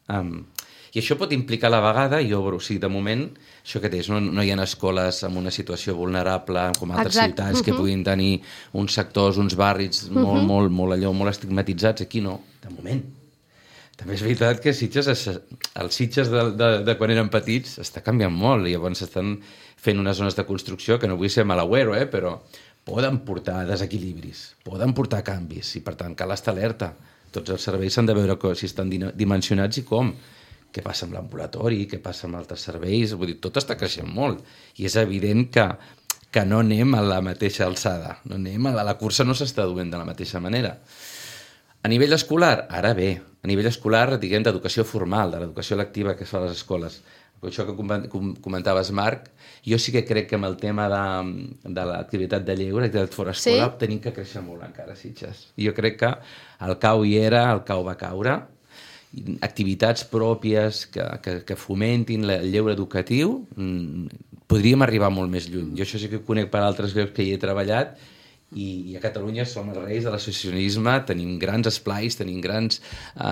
I això pot implicar a la vegada, de moment, això que deies, no hi ha escoles en una situació vulnerable com altres ciutats que puguin tenir uns sectors, uns barris molt estigmatitzats. Aquí no, de moment. També és veritat que els Sitges de quan eren petits està canviant molt i llavors estan fent unes zones de construcció que no vull ser malauero, però poden portar desequilibris, poden portar canvis i per tant cal estar alerta. Tots els serveis s'han de veure si estan dimensionats i com. Què passa amb l'ambulatori, què passa amb altres serveis, vull dir, tot està creixent molt i és evident que no anem a la mateixa alçada, la cursa no s'està duent de la mateixa manera. A nivell escolar, ara bé, a nivell escolar, diguem, d'educació formal, de l'educació lectiva que es fa a les escoles. Això que comentaves, Marc, jo sí que crec que amb el tema de l'activitat de lleure, l'activitat fora escola, tenim que créixer molt encara, Sitges. Jo crec que el cau hi era, el cau va caure, activitats pròpies que fomentin el lleure educatiu, podríem arribar molt més lluny. Jo això sí que conec per altres llocs que hi he treballat i a Catalunya som els reis de l'associacionisme, tenim grans esplais, tenim grans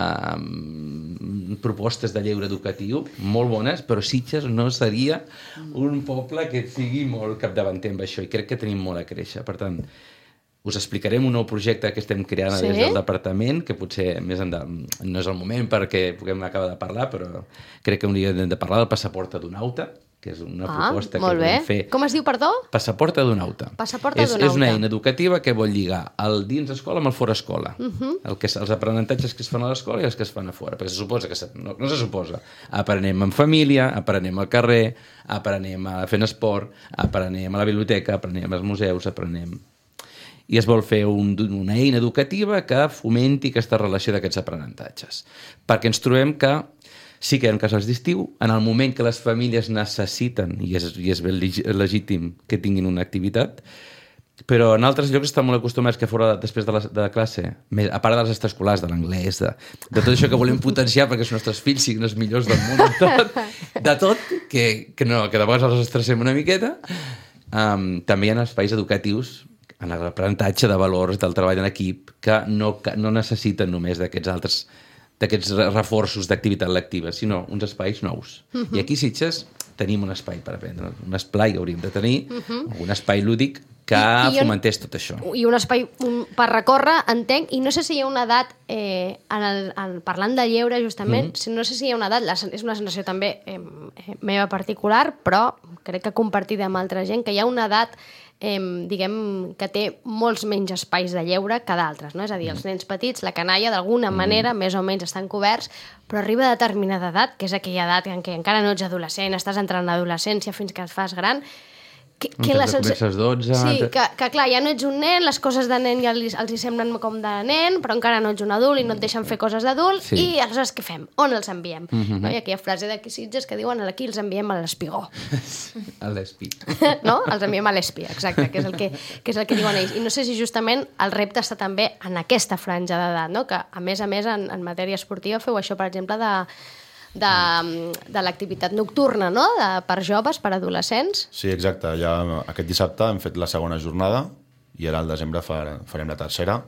propostes de lleure educatiu molt bones, però Sitges no seria un poble que sigui molt capdavanter amb això i crec que tenim molt a créixer. Per tant, us explicarem un nou projecte que estem creant des del departament, que potser més endavant no és el moment perquè puguem acabar de parlar, però crec que hauríem de parlar del passaport adonauta, que és una proposta que molt bé. volem fer. Com es diu, perdó? Passaport Adonauta. Passaport És Adonauta. una eina educativa que vol lligar el dins escola amb el fora escola. Els aprenentatges que es fan a l'escola i els que es fan a fora. Perquè se suposa que... No se suposa. Aprenem en família, aprenem al carrer, aprenem fent esport, aprenem a la biblioteca, aprenem als museus, aprenem... I es vol fer una eina educativa que fomenti aquesta relació d'aquests aprenentatges. Perquè ens trobem que sí que hi ha casals d'estiu, en el moment que les famílies necessiten, i és ben legítim que tinguin una activitat, però en altres llocs estan molt acostumats que fora després de classe, a part dels extraescolars, de l'anglès, de tot això que volem potenciar perquè els nostres fills siguin els millors del món, de tot, que de vegades els estressem una miqueta, també hi ha espais educatius en l'aprenentatge de valors del treball en equip que no necessiten només d'aquests reforços d'activitat lectiva, sinó uns espais nous. I aquí a Sitges tenim un espai per aprendre, un esplai hauríem de tenir, un espai lúdic que fomentés tot això. I un espai per recórrer, entenc, i no sé si hi ha una edat, parlant de lleure justament, no sé si hi ha una edat, és una sensació també meva particular, però crec que compartida amb altra gent, que hi ha una edat diguem que té molts menys espais de lleure que d'altres, no? És a dir, els nens petits, la canalla, d'alguna manera, més o menys estan coberts, però arriba a determinada edat, que és aquella edat en què encara no ets adolescent, estàs entrant en l'adolescència fins que et fas gran, que comences 12... Sí, que clar, ja no ets un nen, les coses de nen ja els hi semblen com de nen, però encara no ets un adult i no et deixen fer coses d'adult, i aleshores què fem? On els enviem? No? Hi ha aquella frase d'aquí Sitges que diuen aquí els enviem a l'espigó. A l'espi. No? Els enviem a l'espi, exacte, que és el que diuen ells. I no sé si justament el repte està també en aquesta franja d'edat, no? Que a més, en matèria esportiva feu això, per exemple, de l'activitat nocturna, no? Per joves, per adolescents. Sí, exacte. Ja aquest dissabte hem fet la segona jornada i ara al desembre farem la tercera.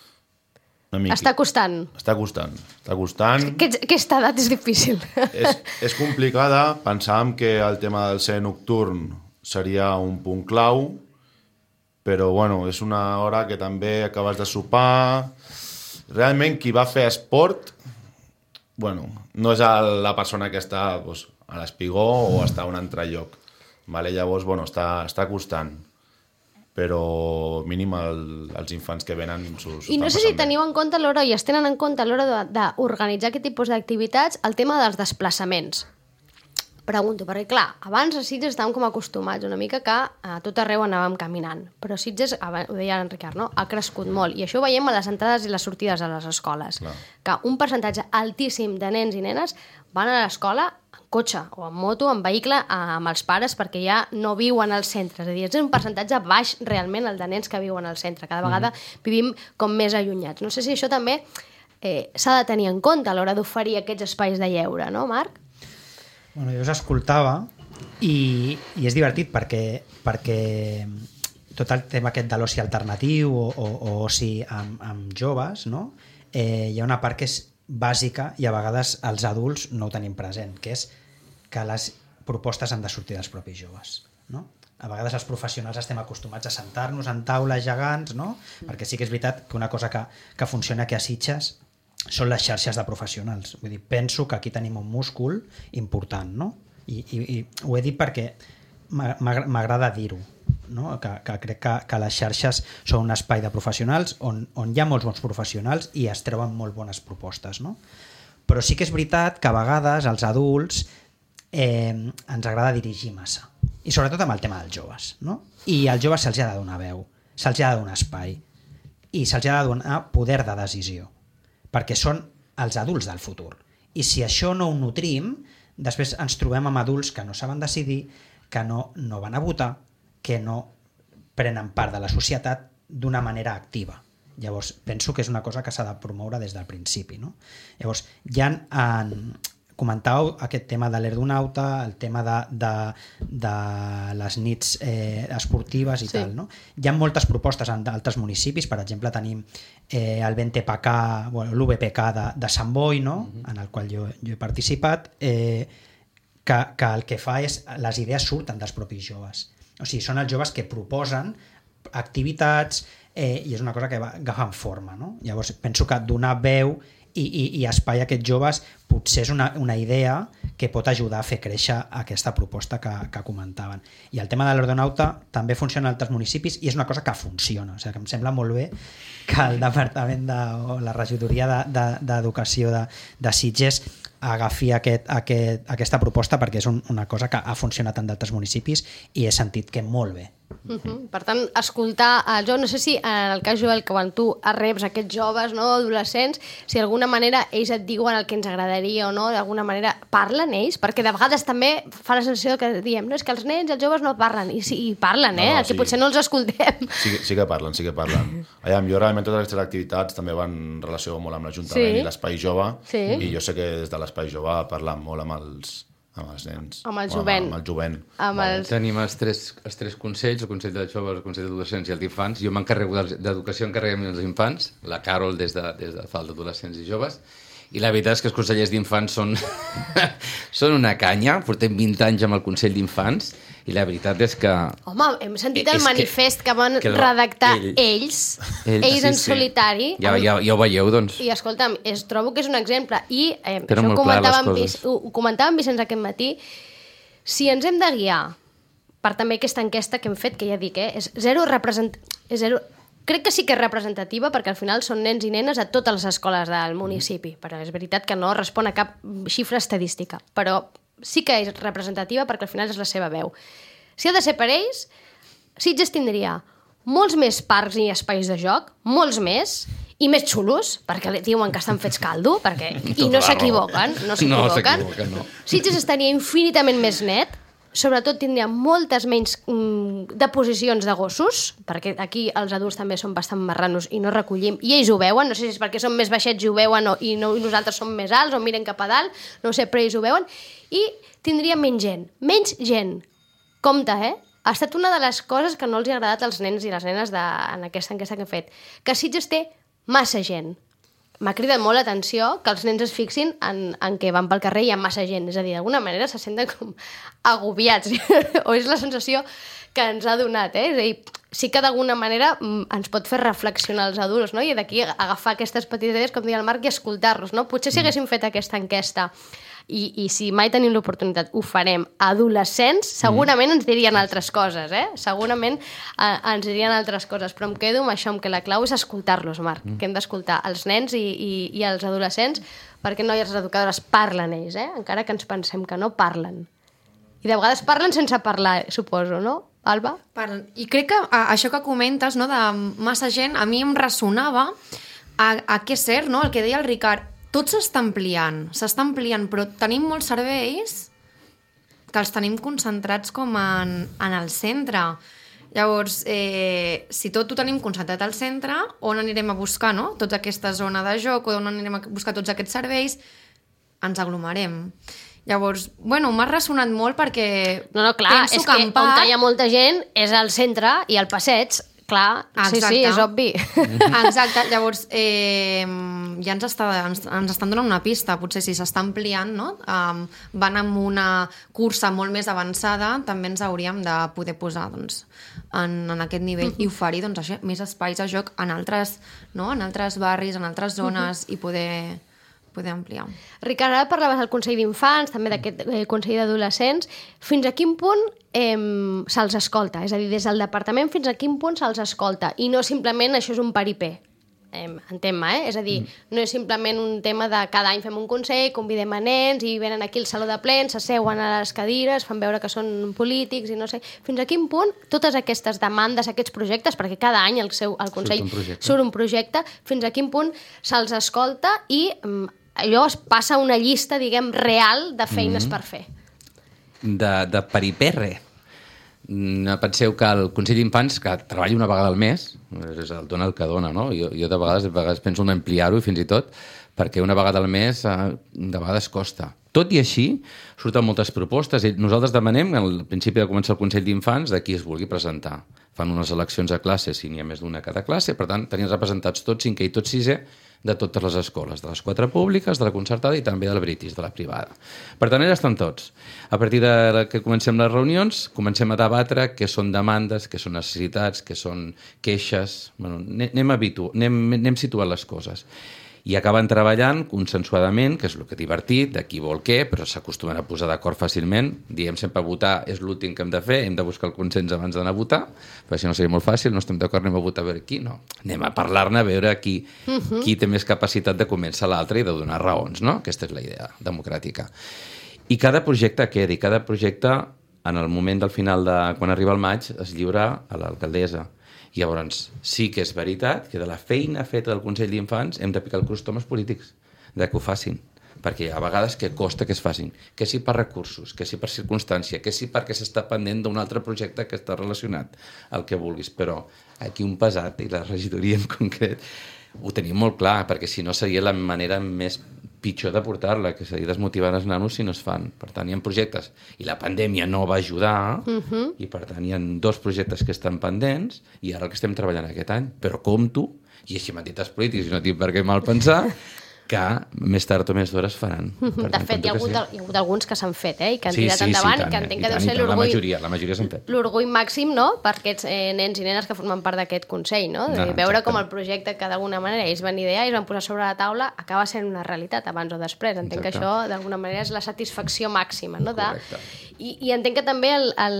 Està costant. Està costant. Aquesta edat és difícil. És complicada. Pensàvem que el tema del ser nocturn seria un punt clau, però bueno, és una hora que també acabes de sopar. Realment qui va fer esport no és la persona que està a l'espigó o està a un altre lloc. Llavors, està costant. Però mínim els infants que venen I no sé si teniu en compte a l'hora, i es tenen en compte a l'hora d'organitzar aquest tipus d'activitats, el tema dels desplaçaments. Pregunto, perquè clar, abans a Sitges estàvem com acostumats una mica que a tot arreu anàvem caminant, però Sitges, ho deia en Ricard, no? Ha crescut molt, i això ho veiem a les entrades i les sortides a les escoles. Clar. Que un percentatge altíssim de nens i nenes van a l'escola en cotxe o en moto, en vehicle, amb els pares, perquè ja no viuen al centre. És a dir, és un percentatge baix realment el de nens que viuen al centre. Cada vegada vivim com més allunyats. No sé si això també s'ha de tenir en compte a l'hora d'oferir aquests espais de lleure, no, Marc? Bueno, jo us escoltava i és divertit perquè tot el tema aquest de l'oci alternatiu o oci amb joves, no? Hi ha una part que és bàsica i a vegades els adults no ho tenim present, que és que les propostes han de sortir dels propis joves, no? A vegades els professionals estem acostumats a sentar-nos en taules gegants, no? Perquè sí que és veritat que una cosa que funciona aquí a Sitges són les xarxes de professionals. Vull dir, penso que aquí tenim un múscul important, no? I ho he dit perquè m'agrada dir-ho, no? Que crec que les xarxes són un espai de professionals on hi ha molts bons professionals i es treuen molt bones propostes, no? Però sí que és veritat que a vegades els adults ens agrada dirigir massa, i sobretot amb el tema dels joves, no? I als joves se'ls ha de donar veu, se'ls ha de donar espai i se'ls ha de donar poder de decisió, perquè són els adults del futur. I si això no ho nutrim, després ens trobem amb adults que no saben decidir, que no van a votar, que no prenen part de la societat d'una manera activa. Llavors, penso que és una cosa que s'ha de promoure des del principi, no? Llavors, comentàveu aquest tema de l'Erdonauta, el tema de les nits esportives i tal, no? Hi ha moltes propostes en d'altres municipis, per exemple tenim el l'UBPK de Sant Boi, no? En el qual jo he participat, que el que fa és les idees surten dels propis joves. O sigui, són els joves que proposen activitats i és una cosa que va agafant forma, no? Llavors penso que donar veu i espai a aquests joves potser és una idea que pot ajudar a fer créixer aquesta proposta que comentaven. I el tema de l'ordonauta també funciona en altres municipis i és una cosa que funciona. O sigui, que em sembla molt bé que el Departament o la Regidoria d'Educació de Sitges agafi aquesta proposta, perquè és una cosa que ha funcionat en d'altres municipis i he sentit que molt bé. Per tant, escoltar, jo no sé si en el cas, Joel, que quan tu reps aquests joves, no, adolescents, si d'alguna manera ells et diuen el que ens agradaria o no, d'alguna manera parlen ells, perquè de vegades també fa la sensació que diem, no, és que els nens i els joves no parlen, i parlen, que potser no els escoltem. Sí que parlen, sí que parlen. Jo realment totes aquestes activitats també van en relació molt amb l'Ajuntament i l'Espai Jove, i jo sé que des de l'Espai Jove parlen molt amb els nens. Amb el jovent. Amb el jovent. Tenim els tres consells, el Consell de Joves, el Consell d'Adolescents i el d'Infants. Jo m'encarrego d'educació, encarreguem els infants, la Carol des de FAL d'Adolescents i Joves, i la veritat és que els consellers d'infants són una canya. Portem 20 anys amb el Consell d'Infants i la veritat és que... Home, hem sentit el manifest que van redactar ells en solitari. Ja ho veieu, doncs. I escolta'm, trobo que és un exemple. I això ho comentàvem Vicenç aquest matí. Si ens hem de guiar per també aquesta enquesta que hem fet, que ja dic, és zero representativa. Crec que sí que és representativa perquè al final són nens i nenes a totes les escoles del municipi, però és veritat que no respon a cap xifra estadística, però sí que és representativa perquè al final és la seva veu. Si ha de ser per ells, Sitges tindria molts més parcs i espais de joc, molts més, i més xulos, perquè diuen que estan fets caldo, i no s'equivoquen. No s'equivoquen, no. Sitges estaria infinitament més net, sobretot tindria moltes menys deposicions de gossos, perquè aquí els adults també són bastant marranos i no recollim, i ells ho veuen, no sé si és perquè són més baixets i ho veuen i nosaltres som més alts o miren cap a dalt, no ho sé, però ells ho veuen, i tindria menys gent. Compte, Ha estat una de les coses que no els ha agradat als nens i les nenes en aquesta enquesta que he fet, que Sitges té massa gent. M'ha cridat molt l'atenció que els nens es fixin en que van pel carrer i hi ha massa gent. És a dir, d'alguna manera se senten com agobiats. O és la sensació que ens ha donat. És a dir, sí que d'alguna manera ens pot fer reflexionar els adults, no? I d'aquí agafar aquestes petites idees, com deia el Marc, i escoltar-los. No? Potser si haguéssim fet aquesta enquesta i si mai tenim l'oportunitat ho farem adolescents, segurament ens dirien altres coses, segurament ens dirien altres coses, però em quedo amb això, que la clau és escoltar-los, Marc, que hem d'escoltar els nens i els adolescents, perquè no hi ha les educadores parlen ells, encara que ens pensem que no parlen. I de vegades parlen sense parlar, suposo, no, Alba? Parlen. I crec que això que comentes, no, de massa gent, a mi em ressonava a què ser, no, el que deia el Ricard. Tot s'està ampliant, però tenim molts serveis que els tenim concentrats com en el centre. Llavors, si tot ho tenim concentrat al centre, on anirem a buscar, no? Tota aquesta zona de joc, on anirem a buscar tots aquests serveis, ens aglomerem. Llavors, m'ha ressonat molt perquè No, clar, és que on hi ha molta gent és al centre i al passeig. Clar, sí, és obvi. Exacte, llavors ja ens estan donant una pista, potser si s'està ampliant, no? Van amb una cursa molt més avançada, també ens hauríem de poder posar en aquest nivell i oferir més espais de joc en altres barris, en altres zones i poder ampliar. Ricard, ara parlaves del Consell d'Infants, també d'aquest Consell d'Adolescents. Fins a quin punt se'ls escolta? És a dir, des del departament fins a quin punt se'ls escolta? I no simplement això és un paripé. Entén-me, És a dir, no és simplement un tema de cada any fem un consell, convidem a nens i venen aquí al saló de plens, s'asseuen a les cadires, fan veure que són polítics i no sé. Fins a quin punt totes aquestes demandes, aquests projectes, perquè cada any al Consell surt un projecte, fins a quin punt se'ls escolta i allò es passa una llista, diguem, real de feines per fer. De periperre. No penseu que el Consell d'Infants, que treballa una vegada al mes, és el dona el que dona, no? Jo de vegades penso en ampliar-ho fins i tot, perquè una vegada al mes de vegades costa. Tot i així, surten moltes propostes i nosaltres demanem, al principi de començar el Consell d'Infants, de qui es vulgui presentar. Fan unes eleccions a classe, si n'hi ha més d'una a cada classe, per tant, tenien representats tot cinquè i tot sisè de totes les escoles, de les 4 públiques, de la concertada i també del British, de la privada. Per tant, allà estan tots. A partir de que comencem les reunions, comencem a debatre què són demandes, què són necessitats, què són queixes. Anem situant les coses. I acaben treballant consensuadament, que és el que és divertit, de qui vol què, però s'acostumen a posar d'acord fàcilment. Diem sempre votar és l'últim que hem de fer, hem de buscar el consens abans d'anar a votar, perquè si no seria molt fàcil, no estem d'acord, anem a votar a veure qui, no. Anem a parlar-ne, a veure qui té més capacitat de convèncer l'altre i de donar raons, no? Aquesta és la idea democràtica. I cada projecte queda, i cada projecte, en el moment del final, quan arriba el maig, es lliura a l'alcaldessa. I llavors sí que és veritat que de la feina feta del Consell d'Infants hem de picar el crostó als polítics, de que ho facin. Perquè a vegades que costa que es facin. Que si per recursos, que si per circumstància, que si perquè s'està pendent d'un altre projecte que està relacionat, el que vulguis. Però aquí un pesat, i la regidoria en concret, ho tenim molt clar, perquè si no seria la manera més pitjor de portar-la, que seria desmotivar els nanos si no es fan. Per tant, hi ha projectes, i la pandèmia no va ajudar, i per tant hi ha 2 projectes que estan pendents, i ara el que estem treballant aquest any. Però compto, i així m'han dit els polítics, i no tinc per què mal pensar, que més tard o més d'hora es faran. De fet, hi ha hagut alguns que s'han fet, i que han tirat endavant, i que entenc que deu ser l'orgull... La majoria s'han fet. L'orgull màxim, no?, per aquests nens i nenes que formen part d'aquest Consell, no? De veure com el projecte que d'alguna manera ells van idear i es van posar sobre la taula acaba sent una realitat abans o després. Entenc que això d'alguna manera és la satisfacció màxima, no? I entenc que també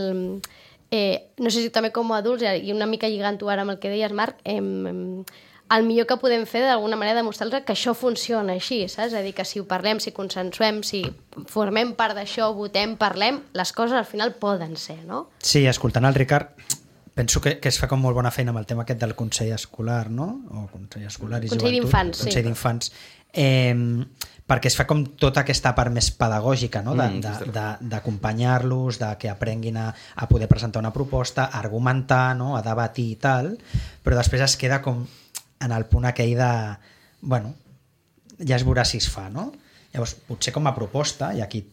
no sé si també com a adults, i una mica lligant-ho ara amb el que deies, Marc, el millor que podem fer d'alguna manera demostrar-los que això funciona així, saps? És a dir, que si ho parlem, si consensuem, si formem part d'això, votem, parlem, les coses al final poden ser, no? Sí, escoltant el Ricard, penso que es fa com molt bona feina amb el tema aquest del Consell Escolar, no? O Consell Escolar i Consell d'Infants, sí. Consell d'Infants. Perquè es fa com tota aquesta part més pedagògica, no? D'acompanyar-los, de que aprenguin a poder presentar una proposta, a argumentar, no? A debatir i tal, però després es queda com en el punt aquell de, bueno, ja es veurà si es fa, no? Llavors, potser com a proposta, i aquí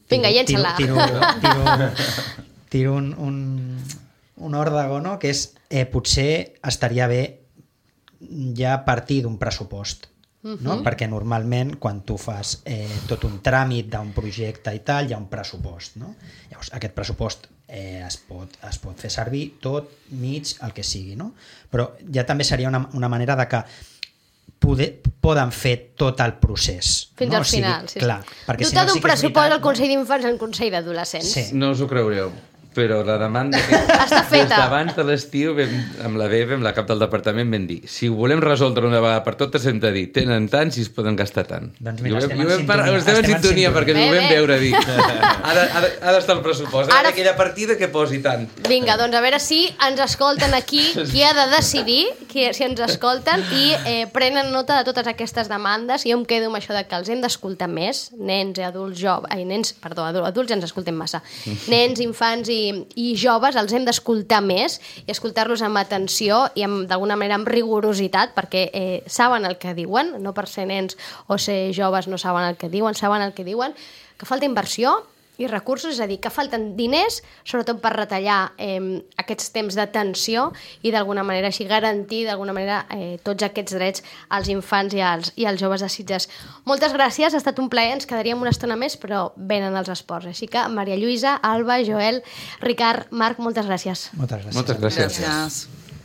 tiro un òrdago, no? Que és, potser estaria bé ja partir d'un pressupost, no? Perquè normalment quan tu fas tot un tràmit d'un projecte i tal, hi ha un pressupost, no? Llavors aquest pressupost es pot fer servir tot, mig, el que sigui, no? Però ja també seria una manera de que poden fer tot el procés fins al final, sí. Clar, dotar d'un pressupost al Consell d'Infants en Consell d'Adolescents. Sí. No us ho creureu, però la demanda està feta. Des d'abans de l'estiu amb la BEB, amb la cap del departament, vam dir, si ho volem resoldre una vegada per totes hem de dir, tenen tant si es poden gastar tant. Doncs mira, estem en sintonia perquè ho vam veure dir. Ha d'estar el pressupost, ara aquella partida que posi tant. Vinga, doncs a veure si ens escolten aquí, qui ha de decidir, si ens escolten i prenen nota de totes aquestes demandes. Jo em quedo amb això de que els hem d'escoltar més, nens i adults joves, adults ja ens escoltem massa, nens, infants i joves els hem d'escoltar més i escoltar-los amb atenció i d'alguna manera amb rigorositat, perquè saben el que diuen, no per ser nens o ser joves no saben el que diuen, saben el que diuen, que falta inversió i recursos, és a dir, que falten diners, sobretot per retallar aquests temps d'atenció i d'alguna manera així garantir d'alguna manera tots aquests drets als infants i als joves de Sitges. Moltes gràcies, ha estat un plaer, ens quedaríem una estona més, però venen els esports. Així que Maria Lluïsa, Alba, Joel, Ricard, Marc, moltes gràcies. Moltes gràcies. Moltes gràcies. Gràcies.